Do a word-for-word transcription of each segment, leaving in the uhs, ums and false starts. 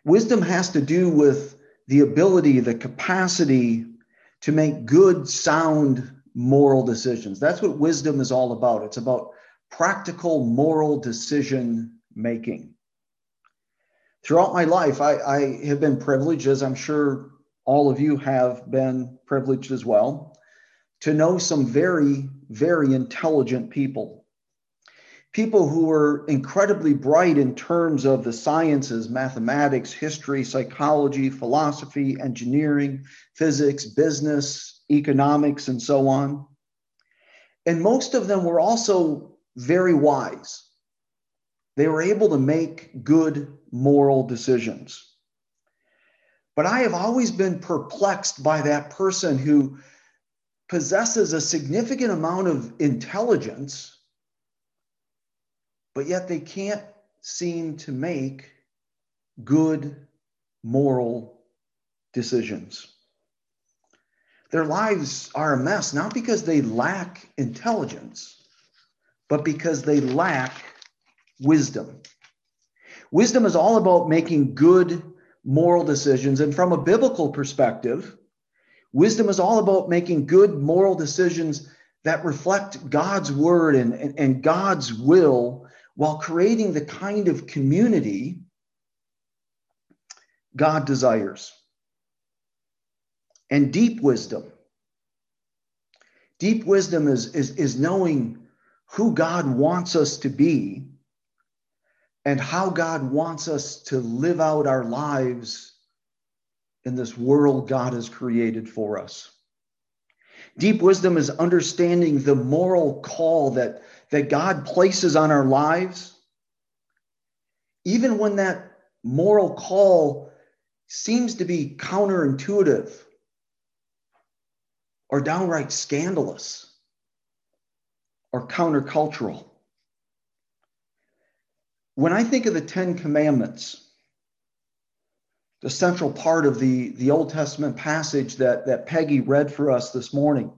Wisdom has to do with the ability, the capacity to make good, sound, moral decisions. That's what wisdom is all about. It's about practical, moral decision making. Throughout my life, I, I have been privileged, as I'm sure all of you have been privileged as well, to know some very, very intelligent people. People who were incredibly bright in terms of the sciences, mathematics, history, psychology, philosophy, engineering, physics, business, economics, and so on. And most of them were also very wise. They were able to make good moral decisions. But I have always been perplexed by that person who possesses a significant amount of intelligence, but yet they can't seem to make good moral decisions. Their lives are a mess, not because they lack intelligence, but because they lack wisdom. Wisdom is all about making good moral decisions. And from a biblical perspective, wisdom is all about making good moral decisions that reflect God's word and, and, and God's will while creating the kind of community God desires. And deep wisdom. Deep wisdom is, is, is knowing who God wants us to be and how God wants us to live out our lives in this world God has created for us. Deep wisdom is understanding the moral call that, that God places on our lives, even when that moral call seems to be counterintuitive or downright scandalous or countercultural. When I think of the Ten Commandments, the central part of the, the Old Testament passage that, that Peggy read for us this morning,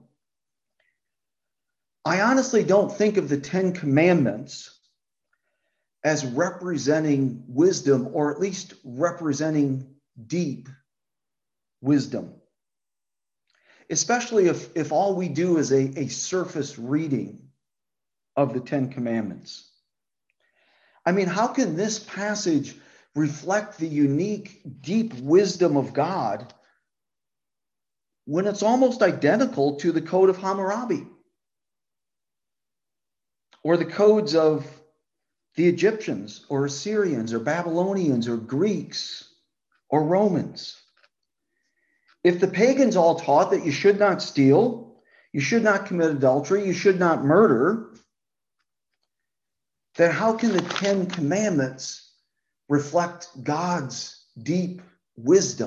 I honestly don't think of the Ten Commandments as representing wisdom, or at least representing deep wisdom. Especially if, if all we do is a, a surface reading of the Ten Commandments. I mean, how can this passage reflect the unique, deep wisdom of God when it's almost identical to the Code of Hammurabi or the codes of the Egyptians or Assyrians or Babylonians or Greeks or Romans? If the pagans all taught that you should not steal, you should not commit adultery, you should not murder, then how can the Ten Commandments reflect God's deep wisdom?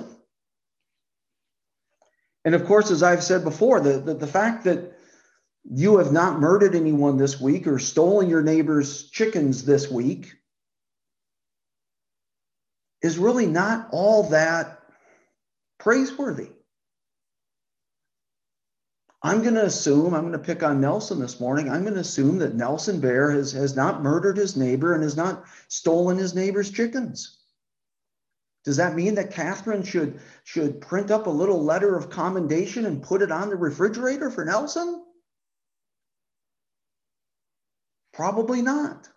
And of course, as I've said before, the, the, the fact that you have not murdered anyone this week or stolen your neighbor's chickens this week is really not all that praiseworthy. I'm going to assume, I'm going to pick on Nelson this morning, I'm going to assume that Nelson Bear has, has not murdered his neighbor and has not stolen his neighbor's chickens. Does that mean that Catherine should, should print up a little letter of commendation and put it on the refrigerator for Nelson? Probably not.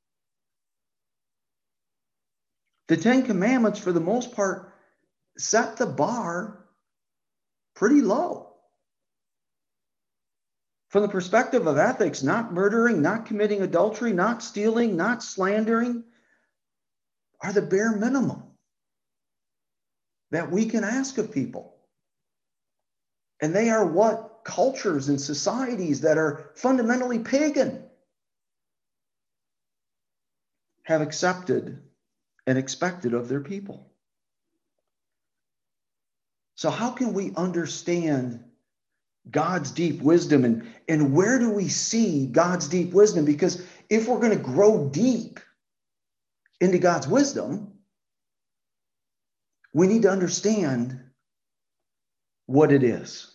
The Ten Commandments, for the most part, set the bar pretty low. From the perspective of ethics, not murdering, not committing adultery, not stealing, not slandering are the bare minimum that we can ask of people. And they are what cultures and societies that are fundamentally pagan have accepted and expected of their people. So how can we understand God's deep wisdom, and, and where do we see God's deep wisdom? Because if we're going to grow deep into God's wisdom, we need to understand what it is.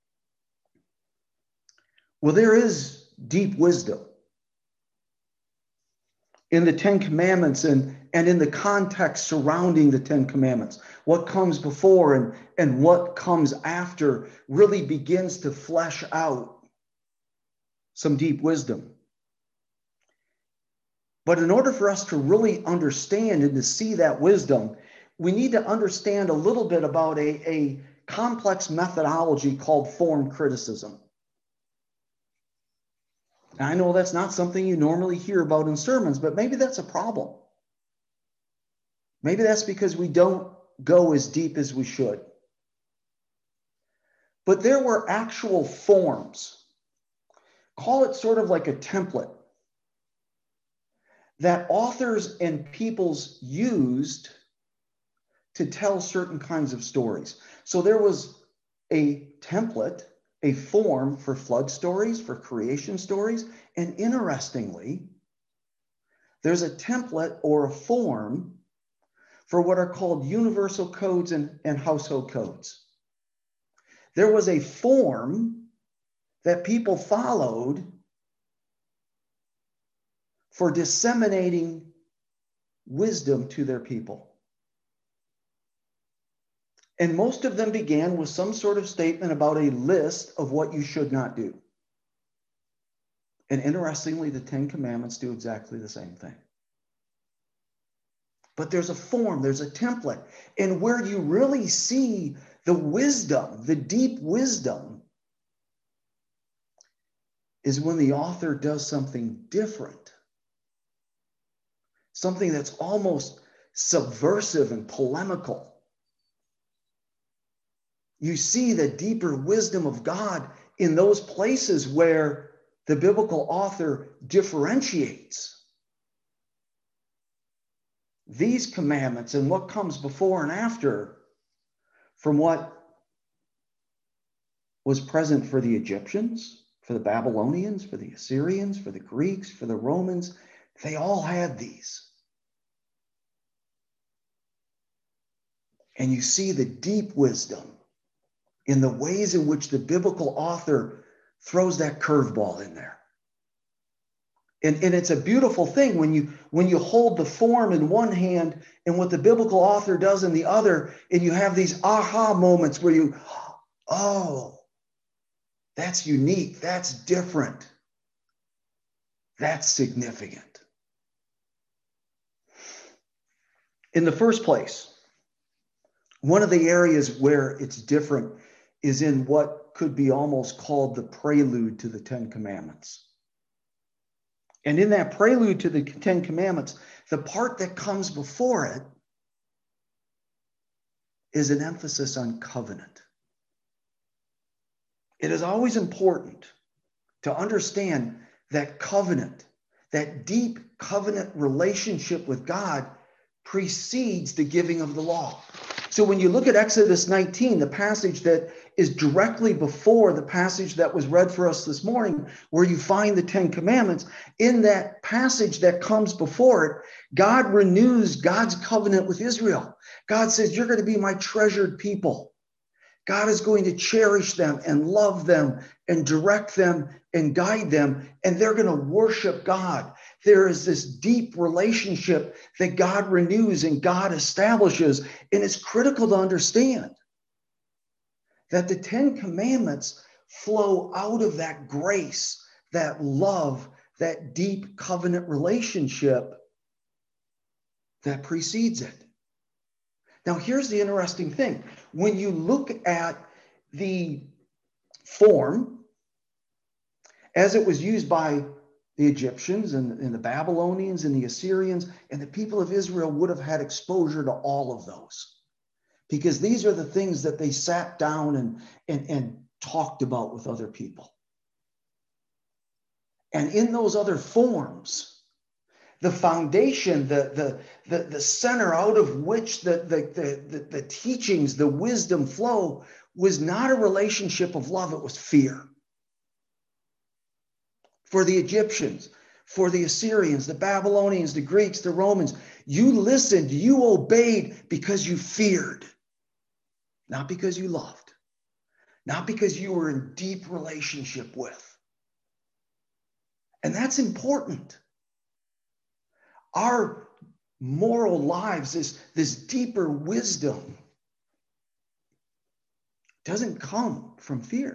Well, there is deep wisdom in the Ten Commandments and, and in the context surrounding the Ten Commandments. What comes before and, and what comes after really begins to flesh out some deep wisdom. But in order for us to really understand and to see that wisdom, we need to understand a little bit about a, a complex methodology called form criticism. Now, I know that's not something you normally hear about in sermons, but maybe that's a problem. Maybe that's because we don't go as deep as we should. But there were actual forms, call it sort of like a template, that authors and peoples used to tell certain kinds of stories. So there was a template, a form for flood stories, for creation stories, and interestingly, there's a template or a form for what are called universal codes and, and household codes. There was a form that people followed for disseminating wisdom to their people. And most of them began with some sort of statement about a list of what you should not do. And interestingly, the Ten Commandments do exactly the same thing. But there's a form, there's a template. And where you really see the wisdom, the deep wisdom, is when the author does something different. Something that's almost subversive and polemical. You see the deeper wisdom of God in those places where the biblical author differentiates these commandments and what comes before and after from what was present for the Egyptians, for the Babylonians, for the Assyrians, for the Greeks, for the Romans. They all had these. And you see the deep wisdom in the ways in which the biblical author throws that curveball in there. And, and it's a beautiful thing when you, when you hold the form in one hand and what the biblical author does in the other, and you have these aha moments where you, oh, that's unique, that's different, that's significant. In the first place, one of the areas where it's different is in what could be almost called the prelude to the Ten Commandments. And in that prelude to the Ten Commandments, the part that comes before it is an emphasis on covenant. It is always important to understand that covenant, that deep covenant relationship with God, precedes the giving of the law. So when you look at Exodus nineteen, the passage that is directly before the passage that was read for us this morning, where you find the Ten Commandments, in that passage that comes before it, God renews God's covenant with Israel. God says, you're going to be my treasured people. God is going to cherish them and love them and direct them and guide them, and they're going to worship God. There is this deep relationship that God renews and God establishes, and it's critical to understand that the Ten Commandments flow out of that grace, that love, that deep covenant relationship that precedes it. Now, here's the interesting thing. When you look at the form as it was used by the Egyptians and, and the Babylonians and the Assyrians, and the people of Israel would have had exposure to all of those, because these are the things that they sat down and, and, and talked about with other people. And in those other forms, the foundation, the, the, the, the center out of which the, the, the, the teachings, the wisdom flow, was not a relationship of love, it was fear. For the Egyptians, for the Assyrians, the Babylonians, the Greeks, the Romans, you listened, you obeyed because you feared, not because you loved, not because you were in deep relationship with. And that's important. Our moral lives, this, this deeper wisdom, doesn't come from fear.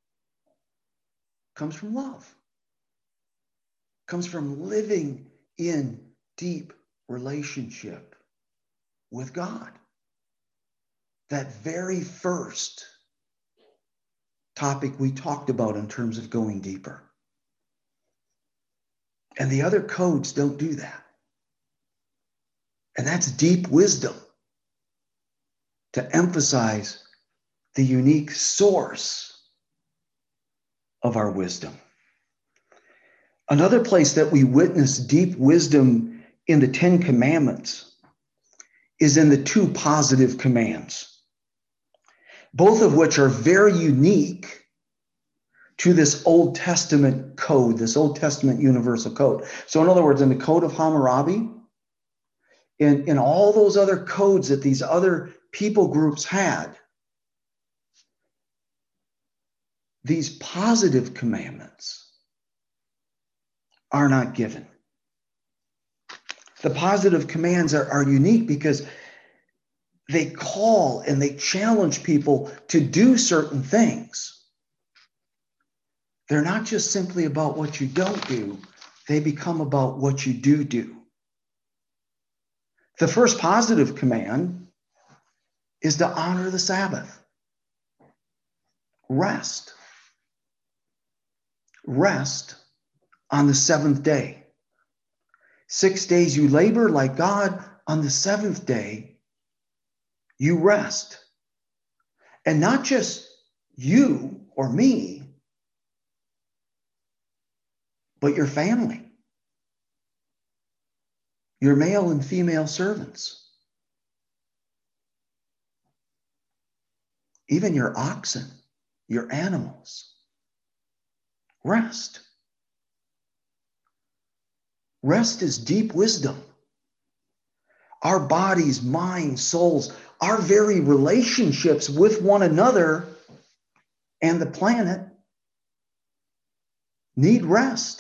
It comes from love. It comes from living in deep relationship with God. That very first topic we talked about in terms of going deeper. And the other codes don't do that. And that's deep wisdom, to emphasize the unique source of our wisdom. Another place that we witness deep wisdom in the Ten Commandments is in the two positive commands, both of which are very unique to this Old Testament code, this Old Testament universal code. So in other words, in the Code of Hammurabi, in, in all those other codes that these other people groups had, these positive commandments are not given. The positive commands are, are unique because they call and they challenge people to do certain things. They're not just simply about what you don't do, they become about what you do do. The first positive command is to honor the Sabbath. Rest. Rest on the seventh day. Six days you labor like God. On the seventh day, you rest. And not just you or me, but your family, your male and female servants, even your oxen, your animals. Rest. Rest is deep wisdom. Our bodies, minds, souls, our very relationships with one another and the planet need rest.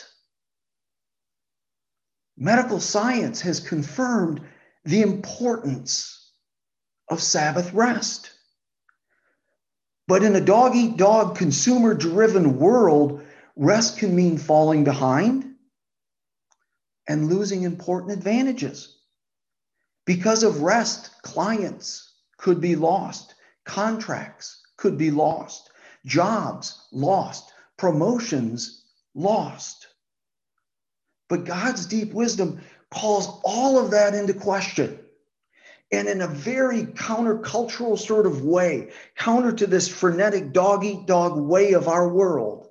Medical science has confirmed the importance of Sabbath rest. But in a dog-eat-dog, consumer-driven world, rest can mean falling behind and losing important advantages. Because of rest, clients could be lost, contracts could be lost, jobs lost, promotions lost. But God's deep wisdom calls all of that into question. And in a very countercultural sort of way, counter to this frenetic dog-eat-dog way of our world,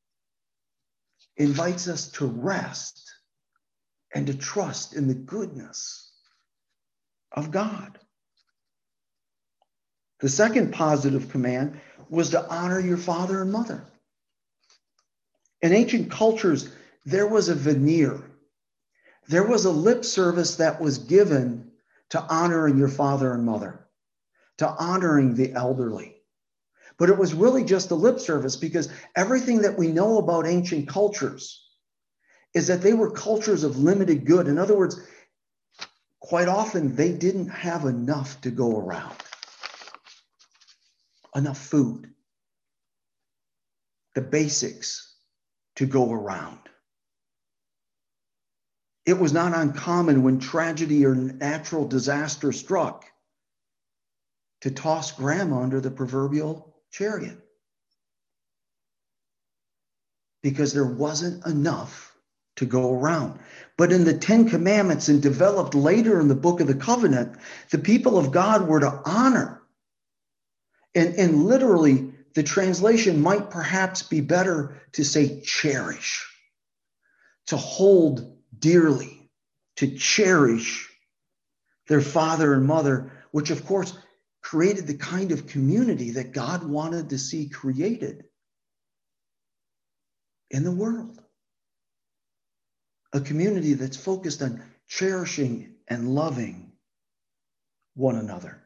invites us to rest and to trust in the goodness of God. The second positive command was to honor your father and mother. In ancient cultures, there was a veneer. There was a lip service that was given to honoring your father and mother, to honoring the elderly. But it was really just a lip service, because everything that we know about ancient cultures is that they were cultures of limited good. In other words, quite often they didn't have enough to go around, enough food, the basics to go around. It was not uncommon when tragedy or natural disaster struck to toss grandma under the proverbial chariot, because there wasn't enough to go around. But in the Ten Commandments, and developed later in the Book of the Covenant, the people of God were to honor. And, and literally, the translation might perhaps be better to say cherish, to hold dearly, to cherish their father and mother, which of course created the kind of community that God wanted to see created in the world. A community that's focused on cherishing and loving one another.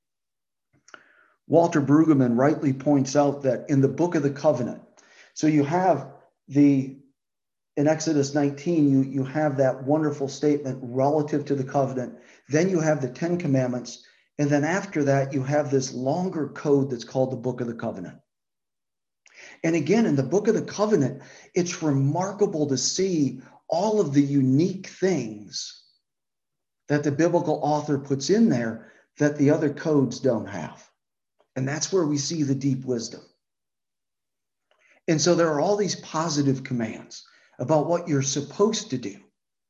Walter Brueggemann rightly points out that in the Book of the Covenant, so you have the in Exodus nineteen, you, you have that wonderful statement relative to the covenant. Then you have the Ten Commandments. And then after that, you have this longer code that's called the Book of the Covenant. And again, in the Book of the Covenant, it's remarkable to see all of the unique things that the biblical author puts in there that the other codes don't have. And that's where we see the deep wisdom. And so there are all these positive commands about what you're supposed to do.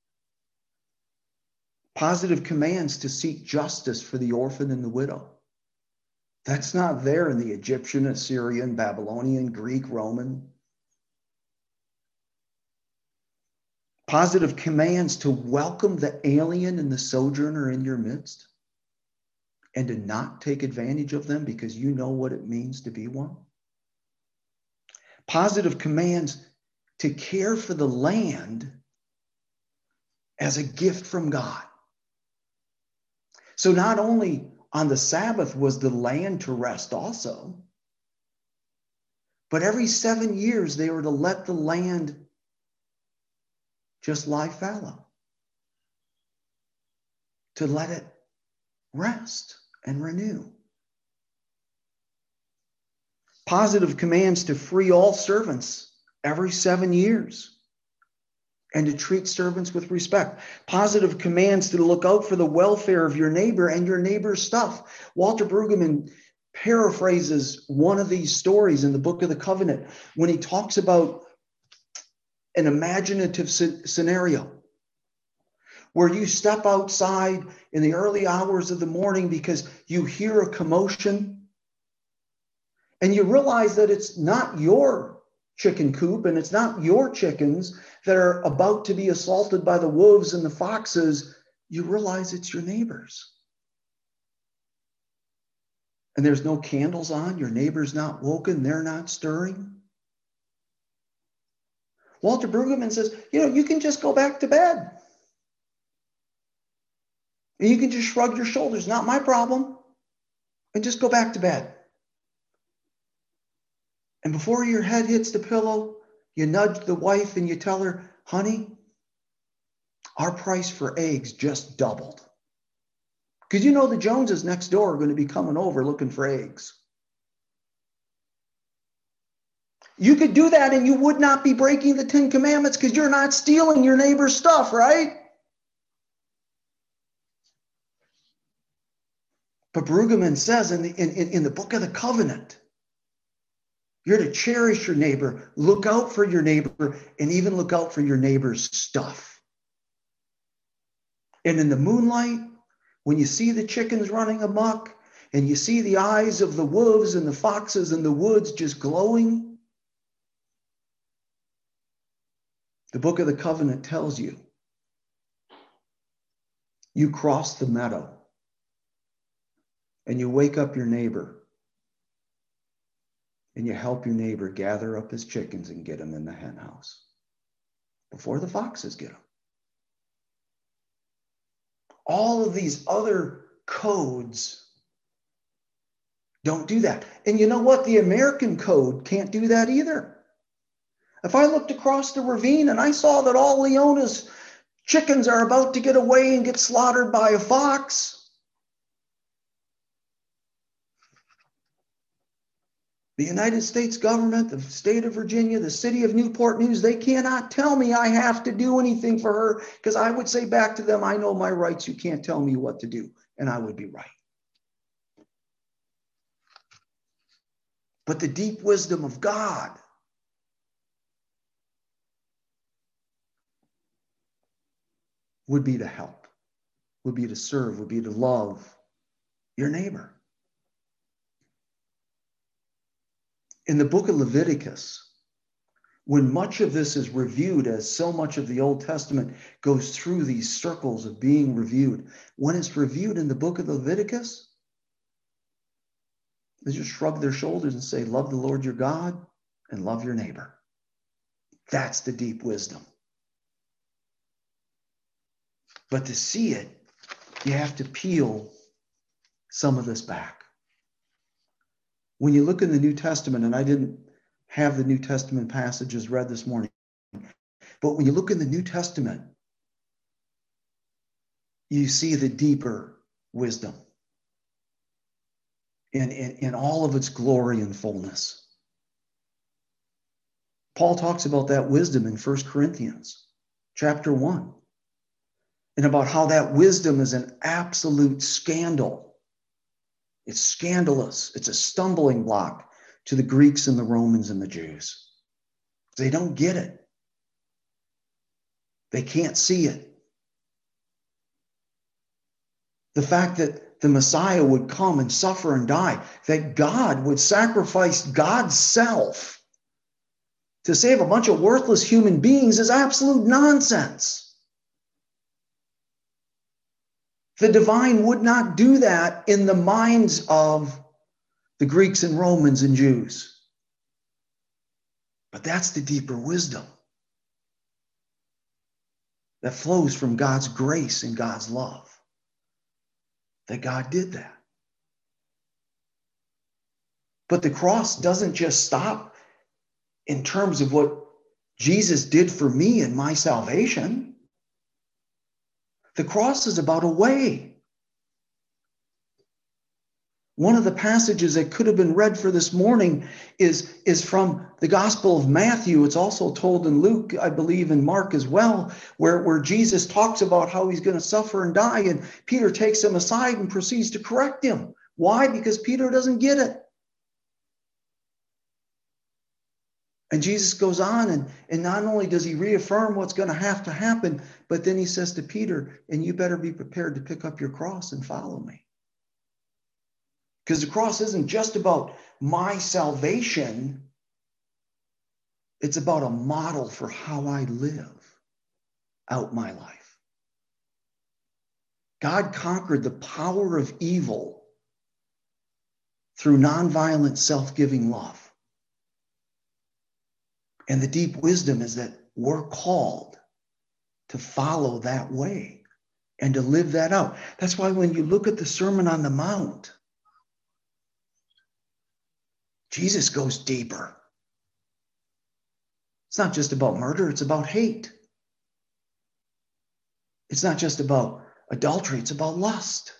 Positive commands to seek justice for the orphan and the widow. That's not there in the Egyptian, Assyrian, Babylonian, Greek, Roman. Positive commands to welcome the alien and the sojourner in your midst and to not take advantage of them because you know what it means to be one. Positive commands to care for the land as a gift from God. So not only on the Sabbath was the land to rest also, but every seven years they were to let the land just lie fallow, to let it rest and renew. Positive commands to free all servants every seven years and to treat servants with respect. Positive commands to look out for the welfare of your neighbor and your neighbor's stuff. Walter Brueggemann paraphrases one of these stories in the Book of the Covenant when he talks about an imaginative scenario where you step outside in the early hours of the morning because you hear a commotion and you realize that it's not your chicken coop and it's not your chickens that are about to be assaulted by the wolves and the foxes. You realize it's your neighbors. And there's no candles on. Your neighbor's not woken. They're not stirring. Walter Brueggemann says, you know, you can just go back to bed. And you can just shrug your shoulders. Not my problem. And just go back to bed. And before your head hits the pillow, you nudge the wife and you tell her, honey, our price for eggs just doubled. Because you know the Joneses next door are going to be coming over looking for eggs. You could do that and you would not be breaking the Ten Commandments because you're not stealing your neighbor's stuff, right? But Brueggemann says in the, in, in the Book of the Covenant, you're to cherish your neighbor, look out for your neighbor, and even look out for your neighbor's stuff. And in the moonlight, when you see the chickens running amok, and you see the eyes of the wolves and the foxes in the woods just glowing, the Book of the Covenant tells you, you cross the meadow, and you wake up your neighbor, and you help your neighbor gather up his chickens and get them in the hen house before the foxes get them. All of these other codes don't do that. And you know what? The American code can't do that either. If I looked across the ravine and I saw that all Leona's chickens are about to get away and get slaughtered by a fox, the United States government, the state of Virginia, the city of Newport News, they cannot tell me I have to do anything for her because I would say back to them, I know my rights. You can't tell me what to do. And I would be right. But the deep wisdom of God would be to help, would be to serve, would be to love your neighbor. In the book of Leviticus, when much of this is reviewed, as so much of the Old Testament goes through these circles of being reviewed, when it's reviewed in the book of Leviticus, they just shrug their shoulders and say, love the Lord your God and love your neighbor. That's the deep wisdom. But to see it, you have to peel some of this back. When you look in the New Testament, and I didn't have the New Testament passages read this morning, But when you look in the New Testament, you see the deeper wisdom in, in, in all of its glory and fullness. Paul talks about that wisdom in First Corinthians chapter one, and about how that wisdom is an absolute scandal. It's scandalous. It's a stumbling block to the Greeks and the Romans and the Jews. They don't get it. They can't see it. The fact that the Messiah would come and suffer and die, that God would sacrifice God's self to save a bunch of worthless human beings is absolute nonsense. The divine would not do that in the minds of the Greeks and Romans and Jews. But that's the deeper wisdom that flows from God's grace and God's love. That God did that. But the cross doesn't just stop in terms of what Jesus did for me and my salvation. The cross is about a way. One of the passages that could have been read for this morning is, is from the Gospel of Matthew. It's also told in Luke, I believe, in Mark as well, where, where Jesus talks about how he's going to suffer and die, and Peter takes him aside and proceeds to correct him. Why? Because Peter doesn't get it. And Jesus goes on, and, and not only does he reaffirm what's going to have to happen, but then he says to Peter, and you better be prepared to pick up your cross and follow me. Because the cross isn't just about my salvation. It's about a model for how I live out my life. God conquered the power of evil through nonviolent, self-giving love. And the deep wisdom is that we're called to follow that way and to live that out. That's why when you look at the Sermon on the Mount, Jesus goes deeper. It's not just about murder, it's about hate. It's not just about adultery, it's about lust.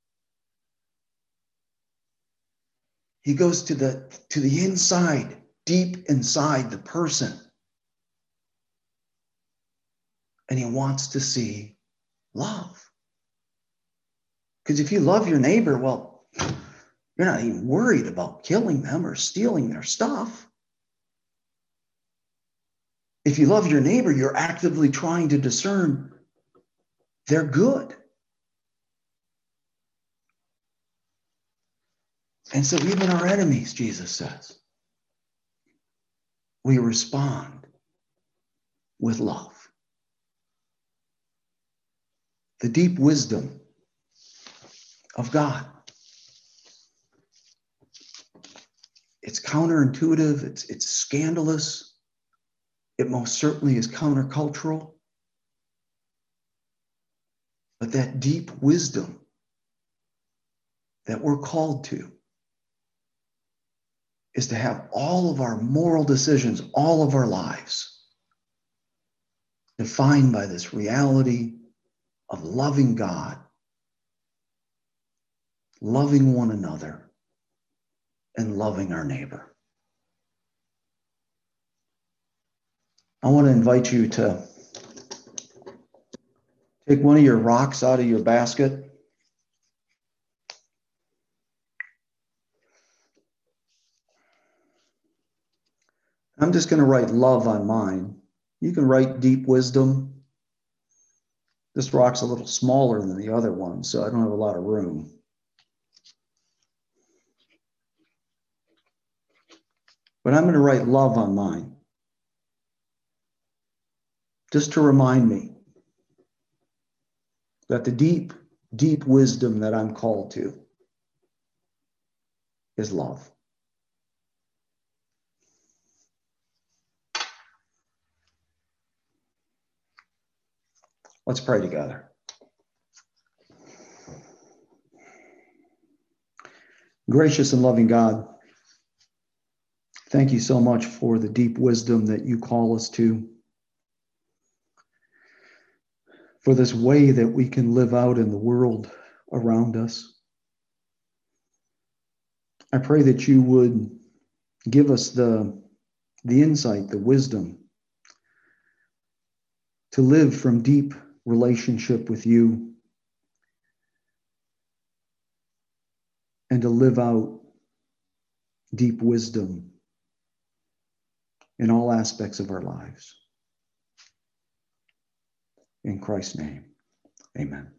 He goes to the, to the inside, deep inside the person. And he wants to see love. Because if you love your neighbor, well, you're not even worried about killing them or stealing their stuff. If you love your neighbor, you're actively trying to discern their good. And so even our enemies, Jesus says, we respond with love. The deep wisdom of God. It's counterintuitive, it's, it's scandalous, it most certainly is countercultural. But that deep wisdom that we're called to is to have all of our moral decisions, all of our lives, defined by this reality of loving God, loving one another, and loving our neighbor. I want to invite you to take one of your rocks out of your basket. I'm just going to write love on mine. You can write deep wisdom. This rock's a little smaller than the other one, so I don't have a lot of room. But I'm going to write love on mine, just to remind me that the deep, deep wisdom that I'm called to is love. Let's pray together. Gracious and loving God, thank you so much for the deep wisdom that you call us to. for this way that we can live out in the world around us. I pray that you would give us the, the insight, the wisdom to live from deep relationship with you and to live out deep wisdom in all aspects of our lives. In Christ's name, amen.